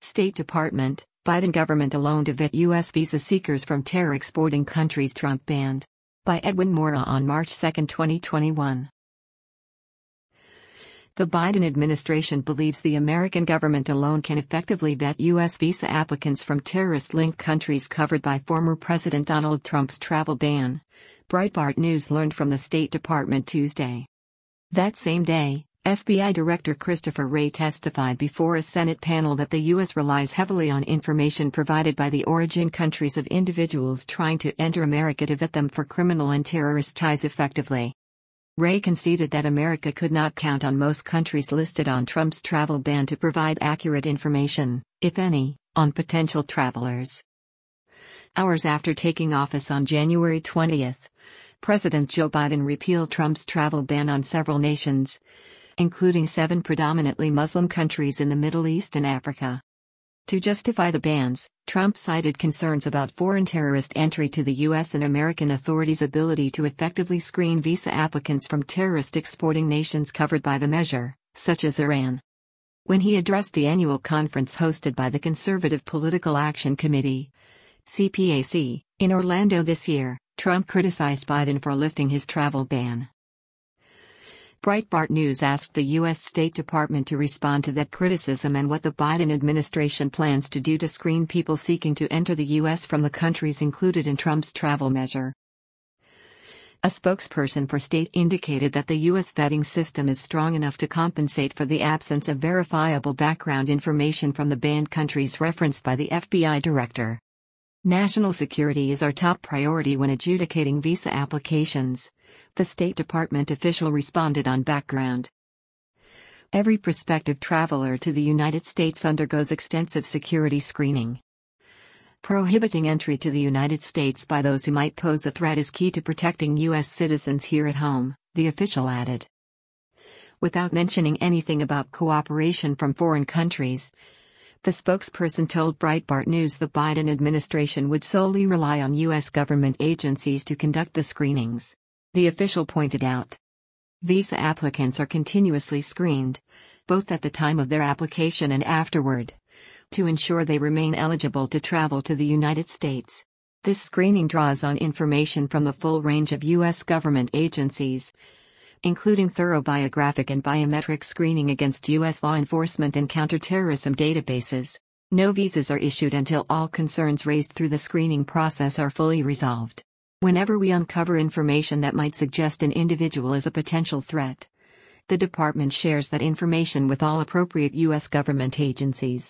State Department, Biden government alone to vet U.S. visa seekers from terror-exporting countries Trump banned. By Edwin Mora on March 2, 2021. The Biden administration believes the American government alone can effectively vet U.S. visa applicants from terrorist-linked countries covered by former President Donald Trump's travel ban, Breitbart News learned from the State Department Tuesday. That same day, FBI Director Christopher Wray testified before a Senate panel that the U.S. relies heavily on information provided by the origin countries of individuals trying to enter America to vet them for criminal and terrorist ties effectively. Wray conceded that America could not count on most countries listed on Trump's travel ban to provide accurate information, if any, on potential travelers. Hours after taking office on January 20, President Joe Biden repealed Trump's travel ban on several nations, including 7 predominantly Muslim countries in the Middle East and Africa. To justify the bans, Trump cited concerns about foreign terrorist entry to the U.S. and American authorities' ability to effectively screen visa applicants from terrorist-exporting nations covered by the measure, such as Iran. When he addressed the annual conference hosted by the Conservative Political Action Committee, CPAC, in Orlando this year, Trump criticized Biden for lifting his travel ban. Breitbart News asked the U.S. State Department to respond to that criticism and what the Biden administration plans to do to screen people seeking to enter the U.S. from the countries included in Trump's travel measure. A spokesperson for state indicated that the U.S. vetting system is strong enough to compensate for the absence of verifiable background information from the banned countries referenced by the FBI director. National security is our top priority when adjudicating visa applications, the State Department official responded on background. Every prospective traveler to the United States undergoes extensive security screening. Prohibiting entry to the United States by those who might pose a threat is key to protecting U.S. citizens here at home, the official added. Without mentioning anything about cooperation from foreign countries, the spokesperson told Breitbart News the Biden administration would solely rely on U.S. government agencies to conduct the screenings. The official pointed out. Visa applicants are continuously screened, both at the time of their application and afterward, to ensure they remain eligible to travel to the United States. This screening draws on information from the full range of U.S. government agencies, including thorough biographic and biometric screening against U.S. law enforcement and counterterrorism databases. No visas are issued until all concerns raised through the screening process are fully resolved. Whenever we uncover information that might suggest an individual is a potential threat, the department shares that information with all appropriate U.S. government agencies.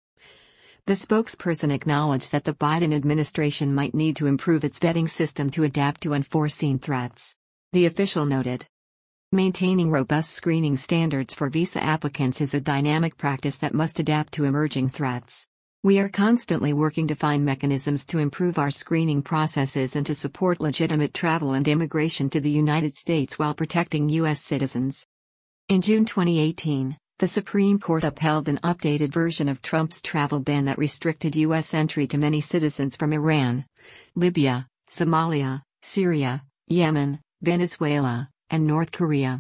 The spokesperson acknowledged that the Biden administration might need to improve its vetting system to adapt to unforeseen threats. The official noted. Maintaining robust screening standards for visa applicants is a dynamic practice that must adapt to emerging threats. We are constantly working to find mechanisms to improve our screening processes and to support legitimate travel and immigration to the United States while protecting U.S. citizens. In June 2018, the Supreme Court upheld an updated version of Trump's travel ban that restricted U.S. entry to many citizens from Iran, Libya, Somalia, Syria, Yemen, Venezuela, and North Korea.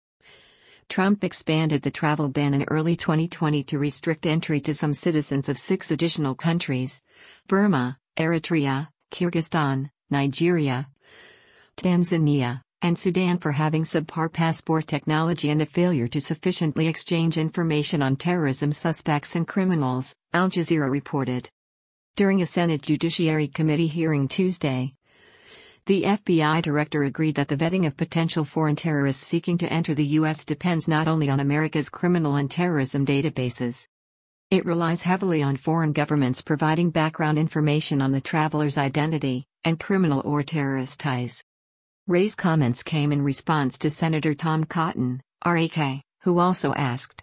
Trump expanded the travel ban in early 2020 to restrict entry to some citizens of 6 additional countries: Burma, Eritrea, Kyrgyzstan, Nigeria, Tanzania, and Sudan for having subpar passport technology and a failure to sufficiently exchange information on terrorism suspects and criminals, Al Jazeera reported. During a Senate Judiciary Committee hearing Tuesday, the FBI director agreed that the vetting of potential foreign terrorists seeking to enter the U.S. depends not only on America's criminal and terrorism databases. It relies heavily on foreign governments providing background information on the traveler's identity and criminal or terrorist ties. Wray's comments came in response to Senator Tom Cotton, RAK, who also asked,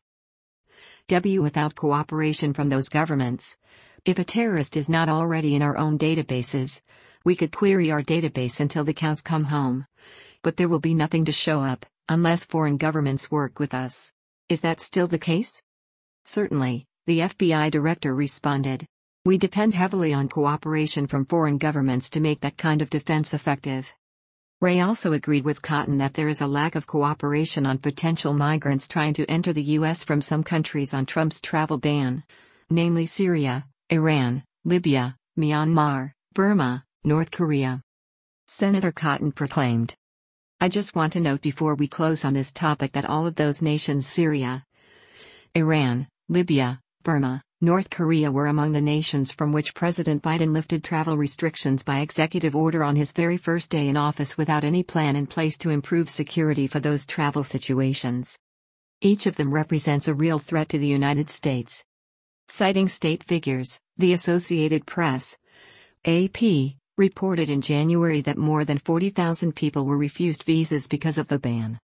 without cooperation from those governments, if a terrorist is not already in our own databases, we could query our database until the cows come home. But there will be nothing to show up, unless foreign governments work with us. Is that still the case? Certainly, the FBI director responded. We depend heavily on cooperation from foreign governments to make that kind of defense effective. Wray also agreed with Cotton that there is a lack of cooperation on potential migrants trying to enter the U.S. from some countries on Trump's travel ban, namely Syria, Iran, Libya, Myanmar, Burma, North Korea. Senator Cotton proclaimed. I just want to note before we close on this topic that all of those nations, Syria, Iran, Libya, Burma, North Korea, were among the nations from which President Biden lifted travel restrictions by executive order on his very first day in office without any plan in place to improve security for those travel situations. Each of them represents a real threat to the United States. Citing state figures, the Associated Press, AP, reported in January that more than 40,000 people were refused visas because of the ban.